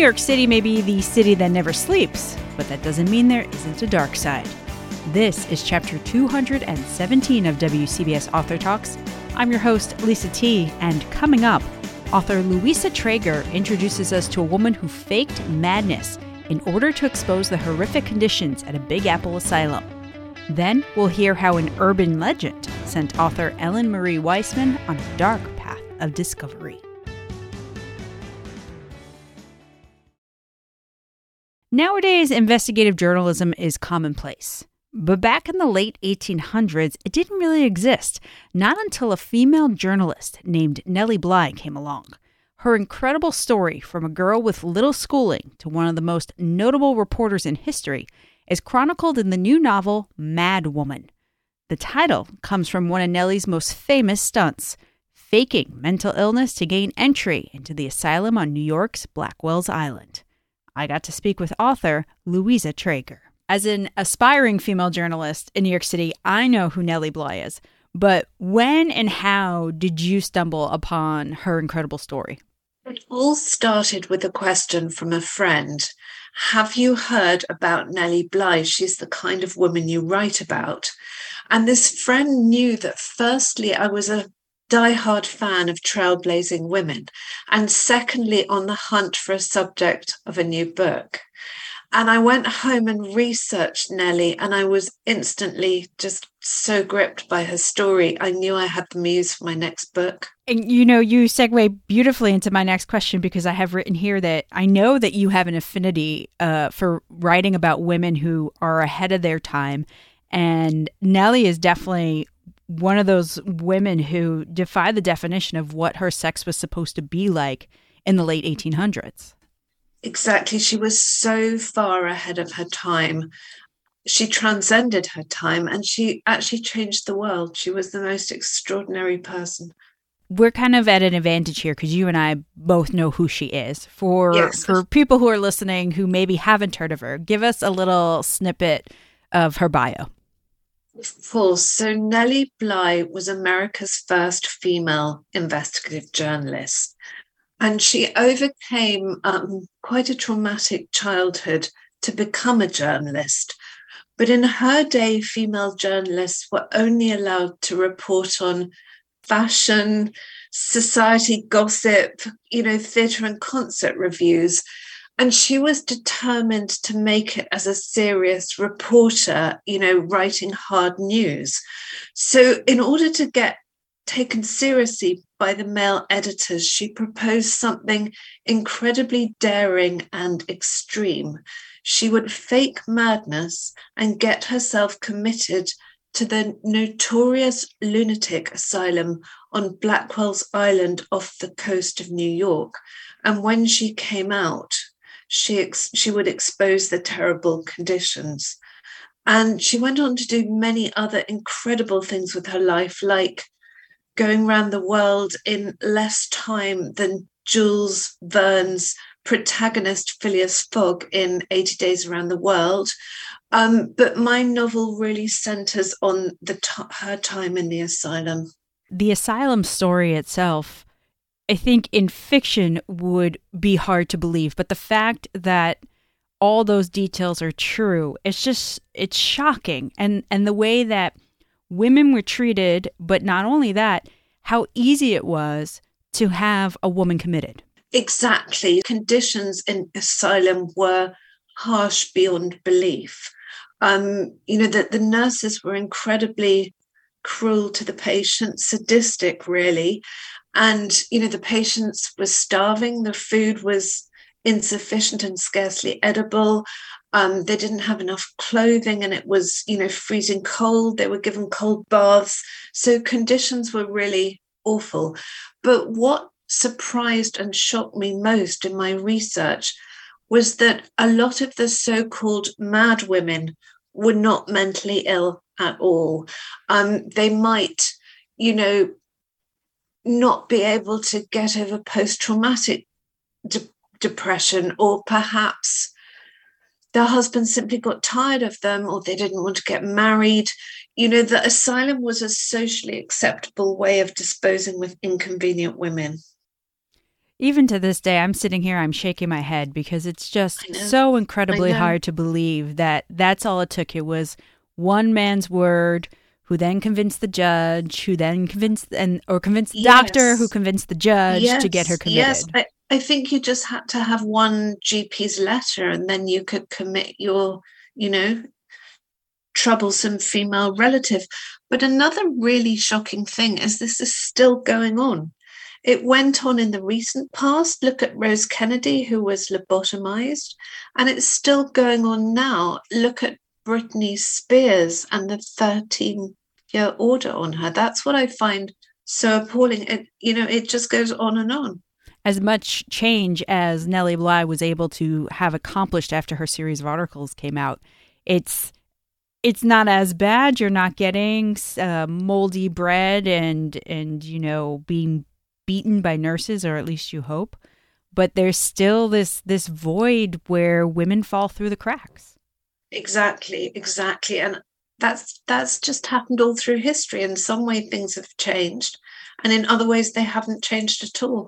York City may be the city that never sleeps, but that doesn't mean there isn't a dark side. This is chapter 217 of WCBS Author Talks. I'm your host, Lisa T., and coming up, author Louisa Traeger introduces us to a woman who faked madness in order to expose the horrific conditions at a Big Apple asylum. Then we'll hear how an urban legend sent author Ellen Marie Weissman on a dark path of discovery. Nowadays, investigative journalism is commonplace. But back in the late 1800s, it didn't really exist, not until a female journalist named Nellie Bly came along. Her incredible story from a girl with little schooling to one of the most notable reporters in history is chronicled in the new novel Mad Woman. The title comes from one of Nellie's most famous stunts, faking mental illness to gain entry into the asylum on New York's Blackwell's Island. I got to speak with author Louisa Traeger. As an aspiring female journalist in New York City, I know who Nellie Bly is. But when and how did you stumble upon her incredible story? It all started with a question from a friend. Have you heard about Nellie Bly? She's the kind of woman you write about. And this friend knew that firstly, I was a diehard fan of trailblazing women, and secondly, on the hunt for a subject of a new book. And I went home and researched Nellie, and I was instantly just so gripped by her story. I knew I had the muse for my next book. And you segue beautifully into my next question, because I have written here that I know that you have an affinity for writing about women who are ahead of their time. And Nellie is definitely one of those women who defy the definition of what her sex was supposed to be like in the late 1800s. Exactly. She was so far ahead of her time. She transcended her time, and she actually changed the world. She was the most extraordinary person. We're kind of at an advantage here because you and I both know who she is. For people who are listening who maybe haven't heard of her, give us a little snippet of her bio. Of course. So Nellie Bly was America's first female investigative journalist. And she overcame quite a traumatic childhood to become a journalist. But in her day, female journalists were only allowed to report on fashion, society gossip, theatre and concert reviews. And she was determined to make it as a serious reporter, writing hard news. So in order to get taken seriously by the male editors, she proposed something incredibly daring and extreme. She would fake madness and get herself committed to the notorious lunatic asylum on Blackwell's Island off the coast of New York. And when she came out, she would expose the terrible conditions. And she went on to do many other incredible things with her life, like going around the world in less time than Jules Verne's protagonist Phileas Fogg in 80 Days Around the World. But my novel really centers on her time in the asylum. The asylum story itself, I think in fiction would be hard to believe, but the fact that all those details are true, it's shocking. And the way that women were treated, but not only that, how easy it was to have a woman committed. Exactly. Conditions in asylum were harsh beyond belief. The nurses were incredibly cruel to the patients, sadistic, really. And, the patients were starving. The food was insufficient and scarcely edible. They didn't have enough clothing, and it was, freezing cold. They were given cold baths. So conditions were really awful. But what surprised and shocked me most in my research was that a lot of the so-called mad women were not mentally ill at all. They might, not be able to get over post-traumatic depression, or perhaps their husband simply got tired of them, or they didn't want to get married. The asylum was a socially acceptable way of disposing with inconvenient women. Even to this day, I'm sitting here, I'm shaking my head because it's just I know. so incredibly I know. hard to believe that that's all it took. It was one man's word who then convinced the judge, who then convinced the doctor, who Yes. convinced the judge to get her Yes. Yes. committed. I think you just had to have one GP's letter and then you could commit your, you know, troublesome female relative. But another really shocking thing is this is still going on. It went on in the recent past. Look at Rose Kennedy, who was lobotomized, and it's still going on now. Look at Britney Spears and the 13-year order on her. That's what I find so appalling. It just goes on and on. As much change as Nellie Bly was able to have accomplished after her series of articles came out, it's not as bad. You're not getting moldy bread and being beaten by nurses, or at least you hope. But there's still this void where women fall through the cracks. Exactly, and that's just happened all through history. In some way, things have changed, and in other ways, they haven't changed at all.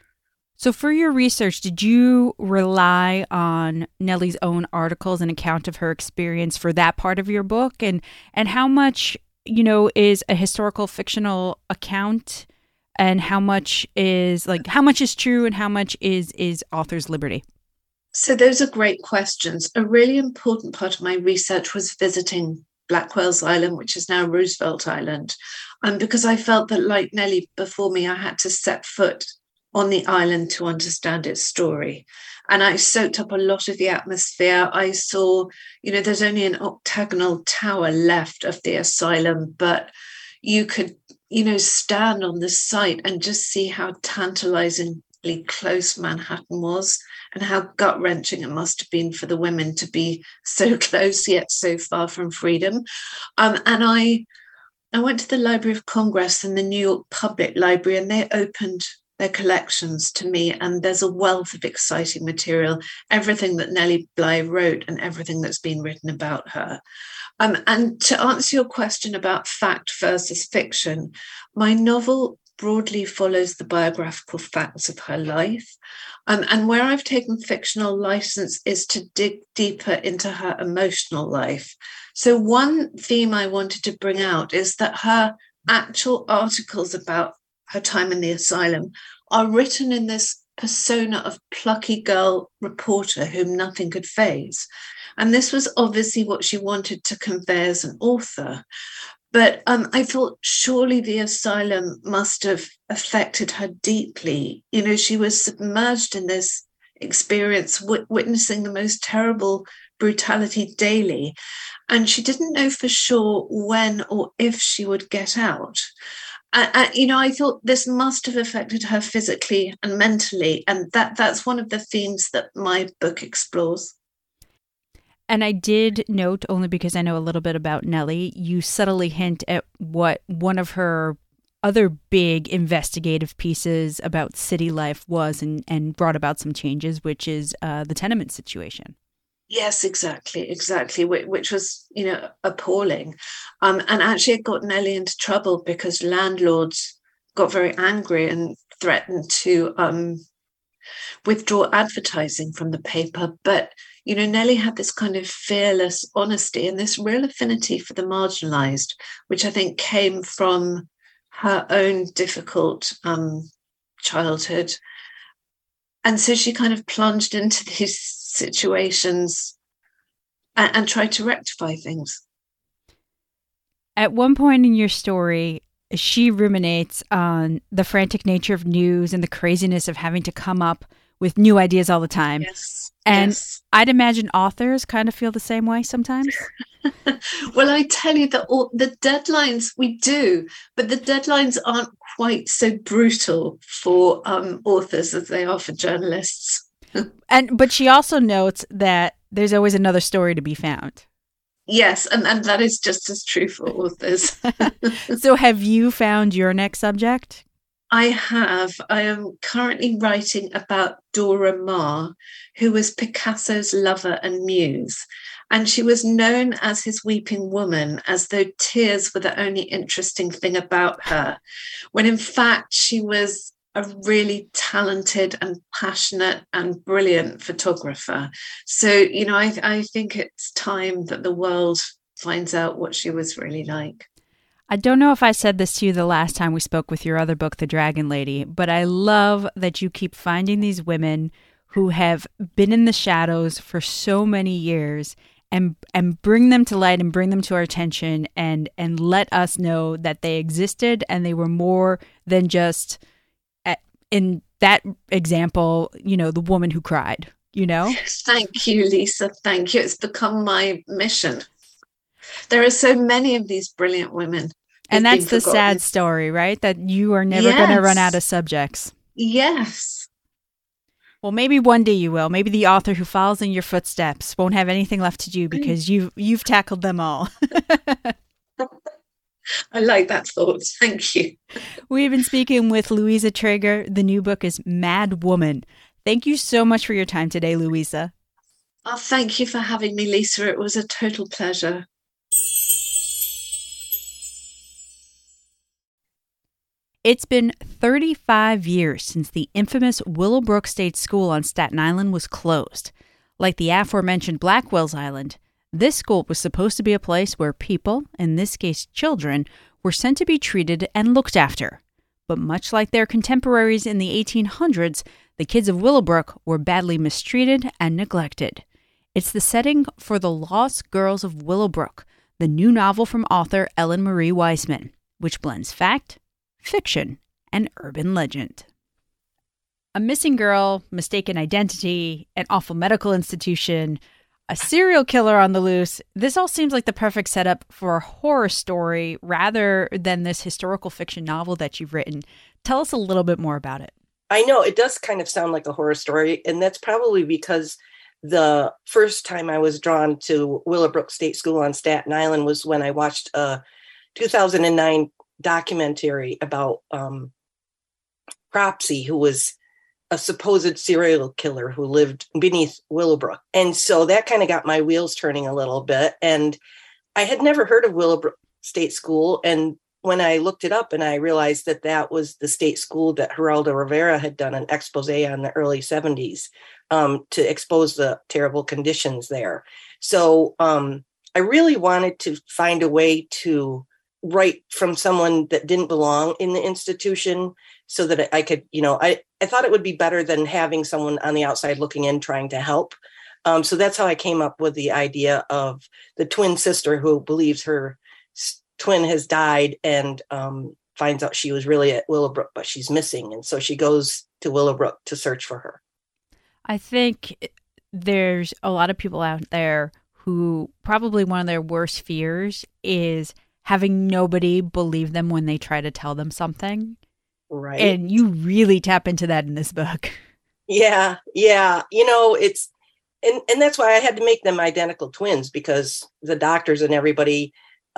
So for your research, did you rely on Nellie's own articles and account of her experience for that part of your book? And how much, is a historical fictional account, and how much is true and how much is author's liberty? So those are great questions. A really important part of my research was visiting Blackwell's Island, which is now Roosevelt Island, because I felt that, like Nellie before me, I had to set foot on the island to understand its story. And I soaked up a lot of the atmosphere. I saw, there's only an octagonal tower left of the asylum, but you could, stand on the site and just see how tantalizingly close Manhattan was and how gut-wrenching it must have been for the women to be so close yet so far from freedom. And I went to the Library of Congress and the New York Public Library, and they opened their collections to me, and there's a wealth of exciting material, everything that Nellie Bly wrote and everything that's been written about her. And to answer your question about fact versus fiction, my novel broadly follows the biographical facts of her life. And where I've taken fictional license is to dig deeper into her emotional life. So one theme I wanted to bring out is that her actual articles about her time in the asylum are written in this persona of plucky girl reporter whom nothing could faze. And this was obviously what she wanted to convey as an author. But I thought surely the asylum must have affected her deeply. She was submerged in this experience, witnessing the most terrible brutality daily. And she didn't know for sure when or if she would get out. I thought this must have affected her physically and mentally. And that's one of the themes that my book explores. And I did note, only because I know a little bit about Nellie, you subtly hint at what one of her other big investigative pieces about city life was, and brought about some changes, which is the tenement situation. Yes, exactly, which was, appalling. And actually it got Nellie into trouble because landlords got very angry and threatened to withdraw advertising from the paper. But, Nellie had this kind of fearless honesty and this real affinity for the marginalized, which I think came from her own difficult childhood. And so she kind of plunged into these situations and tried to rectify things. At one point in your story, she ruminates on the frantic nature of news and the craziness of having to come up with new ideas all the time. Yes. And yes. I'd imagine authors kind of feel the same way sometimes. Well, I tell you that the deadlines we do, but the deadlines aren't quite so brutal for authors as they are for journalists. But she also notes that there's always another story to be found. Yes, and that is just as true for authors. So have you found your next subject? I have. I am currently writing about Dora Maar, who was Picasso's lover and muse. And she was known as his weeping woman, as though tears were the only interesting thing about her, when in fact she was a really talented and passionate and brilliant photographer. So, I think it's time that the world finds out what she was really like. I don't know if I said this to you the last time we spoke with your other book, The Dragon Lady, but I love that you keep finding these women who have been in the shadows for so many years and bring them to light and bring them to our attention and let us know that they existed and they were more than just, in that example, the woman who cried, Thank you, Lisa. Thank you. It's become my mission. There are so many of these brilliant women. And that's the sad story, right? That you are never going to run out of subjects. Yes. Well, maybe one day you will. Maybe the author who follows in your footsteps won't have anything left to do because you've tackled them all. I like that thought. Thank you. We've been speaking with Louisa Traeger. The new book is Mad Woman. Thank you so much for your time today, Louisa. Oh, thank you for having me, Lisa. It was a total pleasure. It's been 35 years since the infamous Willowbrook State School on Staten Island was closed. Like the aforementioned Blackwell's Island, this school was supposed to be a place where people, in this case children, were sent to be treated and looked after. But much like their contemporaries in the 1800s, the kids of Willowbrook were badly mistreated and neglected. It's the setting for The Lost Girls of Willowbrook, the new novel from author Ellen Marie Weisman, which blends fact, fiction, and urban legend. A missing girl, mistaken identity, an awful medical institution, a serial killer on the loose. This all seems like the perfect setup for a horror story rather than this historical fiction novel that you've written. Tell us a little bit more about it. I know it does kind of sound like a horror story, and that's probably because the first time I was drawn to Willowbrook State School on Staten Island was when I watched a 2009 documentary about Cropsey, who was a supposed serial killer who lived beneath Willowbrook. And so that kind of got my wheels turning a little bit. And I had never heard of Willowbrook State School. And when I looked it up and I realized that that was the state school that Geraldo Rivera had done an expose on the early 70s to expose the terrible conditions there. So I really wanted to find a way to write from someone that didn't belong in the institution so that I could, I thought it would be better than having someone on the outside looking in trying to help. So that's how I came up with the idea of the twin sister who believes her twin has died and finds out she was really at Willowbrook, but she's missing. And so she goes to Willowbrook to search for her. I think there's a lot of people out there who probably one of their worst fears is having nobody believe them when they try to tell them something. Right. And you really tap into that in this book. Yeah. It's, and that's why I had to make them identical twins, because the doctors and everybody,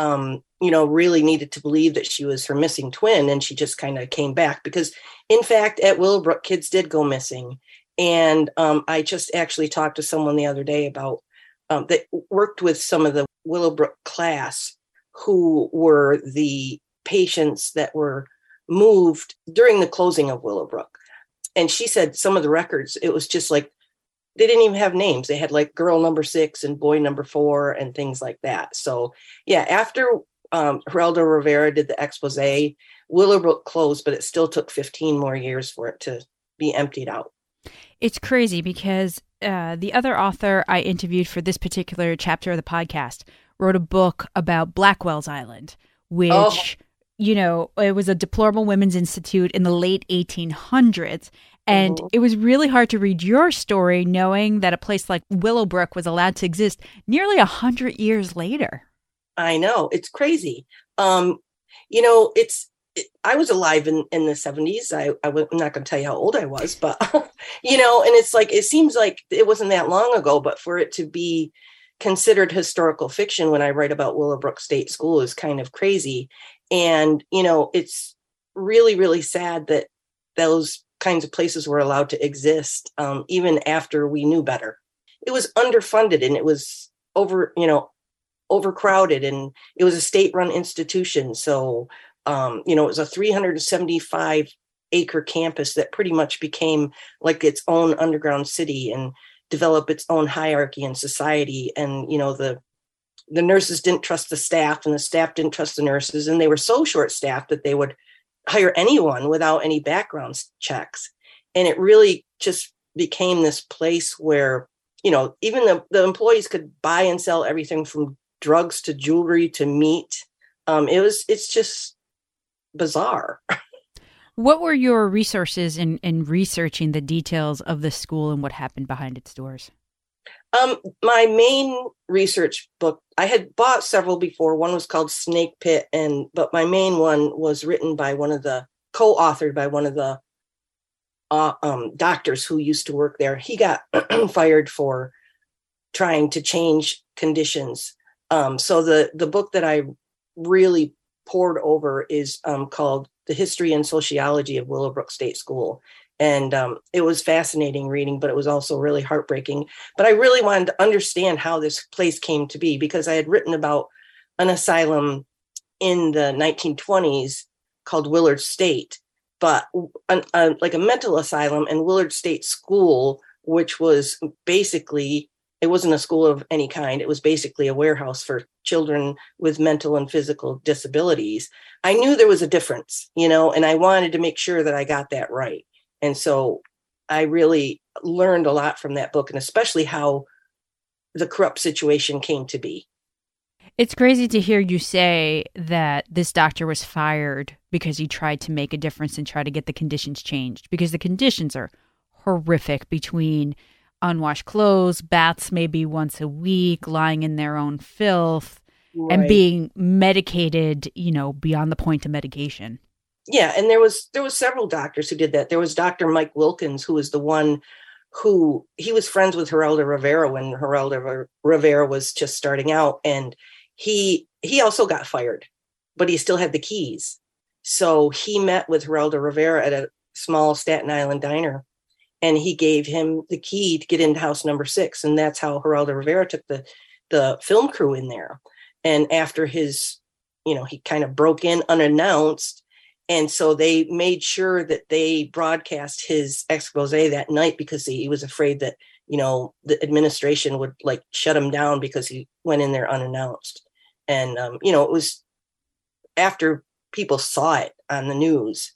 really needed to believe that she was her missing twin. And she just kind of came back because, in fact, at Willowbrook, kids did go missing. And I just actually talked to someone the other day about that worked with some of the Willowbrook class who were the patients that were moved during the closing of Willowbrook. And she said some of the records, it was just like, they didn't even have names. They had like girl number 6 and boy number 4 and things like that. So yeah, after Geraldo Rivera did the expose, Willowbrook closed, but it still took 15 more years for it to be emptied out. It's crazy because the other author I interviewed for this particular chapter of the podcast wrote a book about Blackwell's Island, which, it was a deplorable women's institute in the late 1800s. And it was really hard to read your story knowing that a place like Willowbrook was allowed to exist nearly 100 years later. I know. It's crazy. I was alive in the 70s. I'm not going to tell you how old I was, but, and it's like, it seems like it wasn't that long ago, but for it to be considered historical fiction when I write about Willowbrook State School is kind of crazy. And, it's really, really sad that those kinds of places were allowed to exist, even after we knew better. It was underfunded and it was overcrowded, and it was a state-run institution. So, it was a 375 acre campus that pretty much became like its own underground city and developed its own hierarchy in society. And, you know, the nurses didn't trust the staff and the staff didn't trust the nurses. And they were so short staffed that they would hire anyone without any background checks. And it really just became this place where, you know, even the employees could buy and sell everything from drugs to jewelry to meat. It's just bizarre. What were your resources in researching the details of the school and what happened behind its doors? My main research book, I had bought several before. One was called Snake Pit, but my main one was written by co-authored by one of the doctors who used to work there. He got fired for trying to change conditions. So the book that I really poured over is called The History and Sociology of Willowbrook State School. And it was fascinating reading, but it was also really heartbreaking. But I really wanted to understand how this place came to be, because I had written about an asylum in the 1920s called Willard State, but like a mental asylum, and Willard State School, which was basically, it wasn't a school of any kind. It was basically a warehouse for children with mental and physical disabilities. I knew there was a difference, you know, and I wanted to make sure that I got that right. And so I really learned a lot from that book, and especially how the corrupt situation came to be. It's crazy to hear you say that this doctor was fired because he tried to make a difference and try to get the conditions changed, because the conditions are horrific, between unwashed clothes, baths maybe once a week, lying in their own filth, right, and being medicated, you know, beyond the point of medication. Yeah, and there was several doctors who did that. There was Dr. Mike Wilkins, who was the one who, he was friends with Geraldo Rivera when Geraldo Rivera was just starting out, and he also got fired, but he still had the keys. So he met with Geraldo Rivera at a small Staten Island diner, and he gave him the key to get into house number 6, and that's how Geraldo Rivera took the film crew in there. And after his, you know, he kind of broke in unannounced. And so they made sure that they broadcast his expose that night, because he was afraid that, you know, the administration would like shut him down because he went in there unannounced. And, you know, it was after people saw it on the news,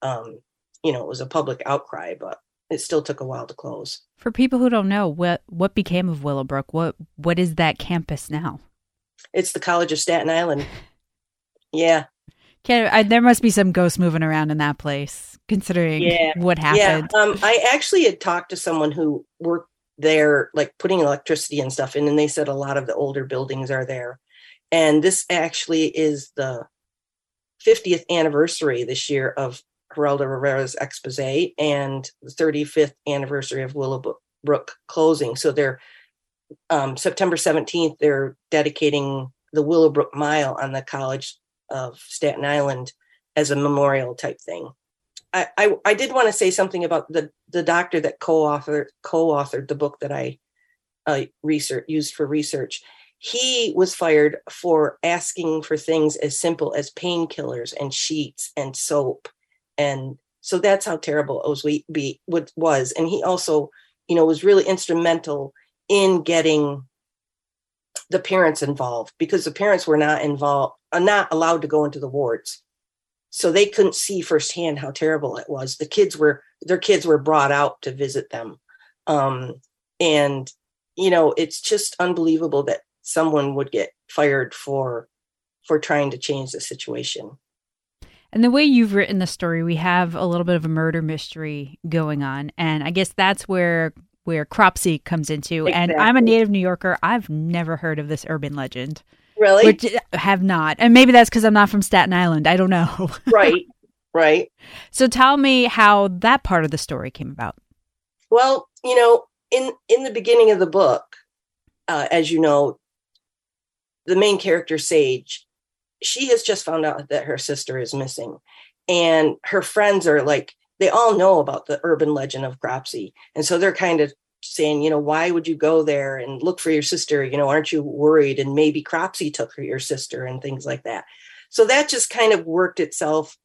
you know, it was a public outcry, but it still took a while to close. For people who don't know, what became of Willowbrook? What is that campus now? It's the College of Staten Island. Yeah. There must be some ghosts moving around in that place, considering what happened. Yeah, I actually had talked to someone who worked there, like putting electricity and stuff in, and they said a lot of the older buildings are there. And this actually is the 50th anniversary this year of Geraldo Rivera's expose and the 35th anniversary of Willowbrook closing. So they're September 17th, they're dedicating the Willowbrook Mile on the College of Staten Island as a memorial type thing. I did want to say something about the doctor that co-authored the book that I used for research. He was fired for asking for things as simple as painkillers and sheets and soap. And so that's how terrible it was. And he also, you know, was really instrumental in getting the parents involved, because the parents were not allowed to go into the wards. So they couldn't see firsthand how terrible it was. Their kids were brought out to visit them. And, you know, it's just unbelievable that someone would get fired for trying to change the situation. And the way you've written the story, we have a little bit of a murder mystery going on. And I guess that's where Cropsey comes into. Exactly. And I'm a native New Yorker. I've never heard of this urban legend. Really? Which have not. And maybe that's because I'm not from Staten Island. I don't know. Right. So tell me how that part of the story came about. Well, you know, in the beginning of the book, as you know, the main character, Sage, she has just found out that her sister is missing. And her friends are like, they all know about the urban legend of Cropsey. And so they're kind of saying, you know, why would you go there and look for your sister? You know, aren't you worried? And maybe Cropsey took your sister and things like that. So that just kind of worked itself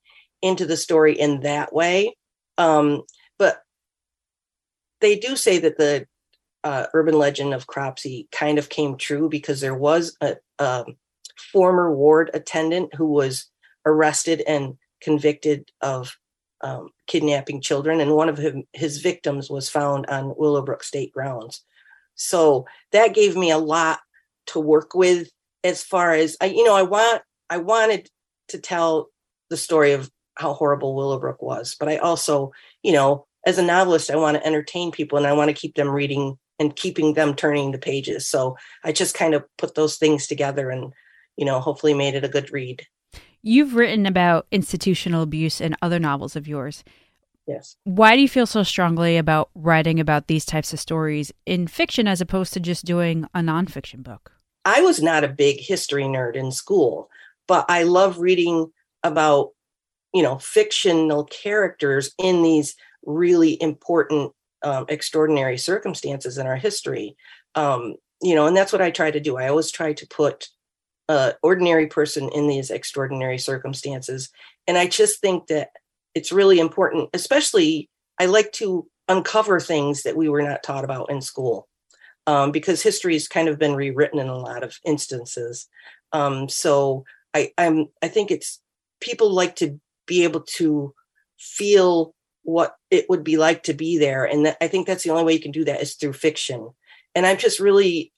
into the story in that way. But they do say that the urban legend of Cropsey kind of came true because there was a former ward attendant who was arrested and convicted of kidnapping children. And one of his victims was found on Willowbrook State grounds. So that gave me a lot to work with as far as, I wanted to tell the story of how horrible Willowbrook was. But I also, as a novelist, I want to entertain people and I want to keep them reading and keeping them turning the pages. So I just kind of put those things together and, hopefully made it a good read. You've written about institutional abuse in other novels of yours. Yes. Why do you feel so strongly about writing about these types of stories in fiction as opposed to just doing a nonfiction book? I was not a big history nerd in school, but I love reading about, fictional characters in these really important, extraordinary circumstances in our history. And that's what I try to do. I always try to put an ordinary person in these extraordinary circumstances. And I just think that it's really important, especially I like to uncover things that we were not taught about in school, because history has kind of been rewritten in a lot of instances. So I think it's people like to be able to feel what it would be like to be there. And I think that's the only way you can do that is through fiction. And I'm just really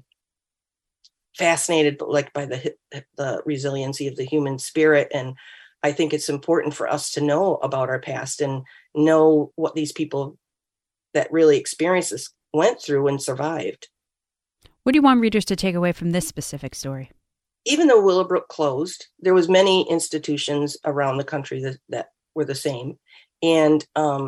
fascinated by the resiliency of the human spirit. And I think it's important for us to know about our past and know what these people that really experienced this went through and survived. What do you want readers to take away from this specific story? Even though Willowbrook closed, there was many institutions around the country that were the same. And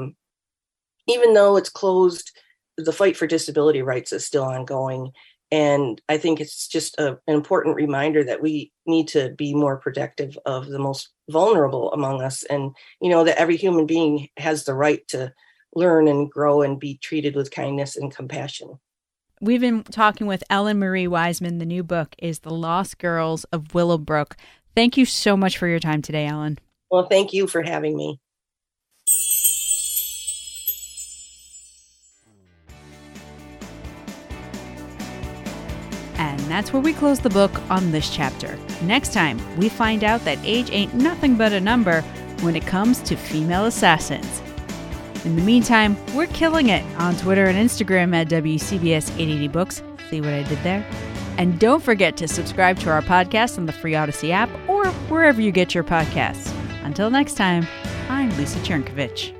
even though it's closed, the fight for disability rights is still ongoing. And I think it's just an important reminder that we need to be more protective of the most vulnerable among us. And, that every human being has the right to learn and grow and be treated with kindness and compassion. We've been talking with Ellen Marie Wiseman. The new book is The Lost Girls of Willowbrook. Thank you so much for your time today, Ellen. Well, thank you for having me. And that's where we close the book on this chapter. Next time, we find out that age ain't nothing but a number when it comes to female assassins. In the meantime, we're killing it on Twitter and Instagram at WCBS880Books. See what I did there? And don't forget to subscribe to our podcast on the free Odyssey app or wherever you get your podcasts. Until next time, I'm Lisa Chernkovich.